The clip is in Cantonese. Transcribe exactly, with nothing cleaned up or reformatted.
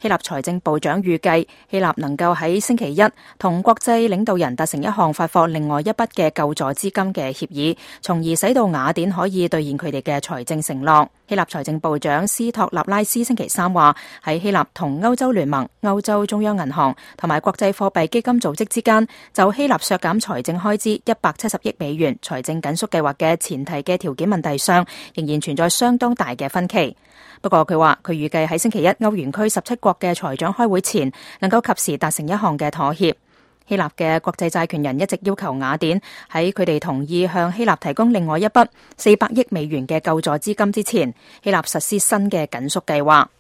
希臘財政部長預計希臘能夠喺星期一同國際領導人達成一項發放另外一筆嘅救助資金嘅協議，從而使到雅典可以兌現佢哋嘅財政承諾。希臘財政部長斯托納拉斯星期三話，喺希臘同歐洲聯盟、歐洲中央銀行同埋國際貨幣基金組織之間就希臘削減財政開支一百七十億美元財政緊縮計劃嘅前提嘅條件問題上，仍然存在相當大嘅分歧。不過佢話，佢預計喺星期一歐元區十七國嘅財長開會前，能夠及時達成一項嘅妥協。希臘嘅國際債權人一直要求雅典喺佢哋同意向希臘提供另外一筆四百億美元嘅救助資金之前，希臘實施新嘅緊縮計劃。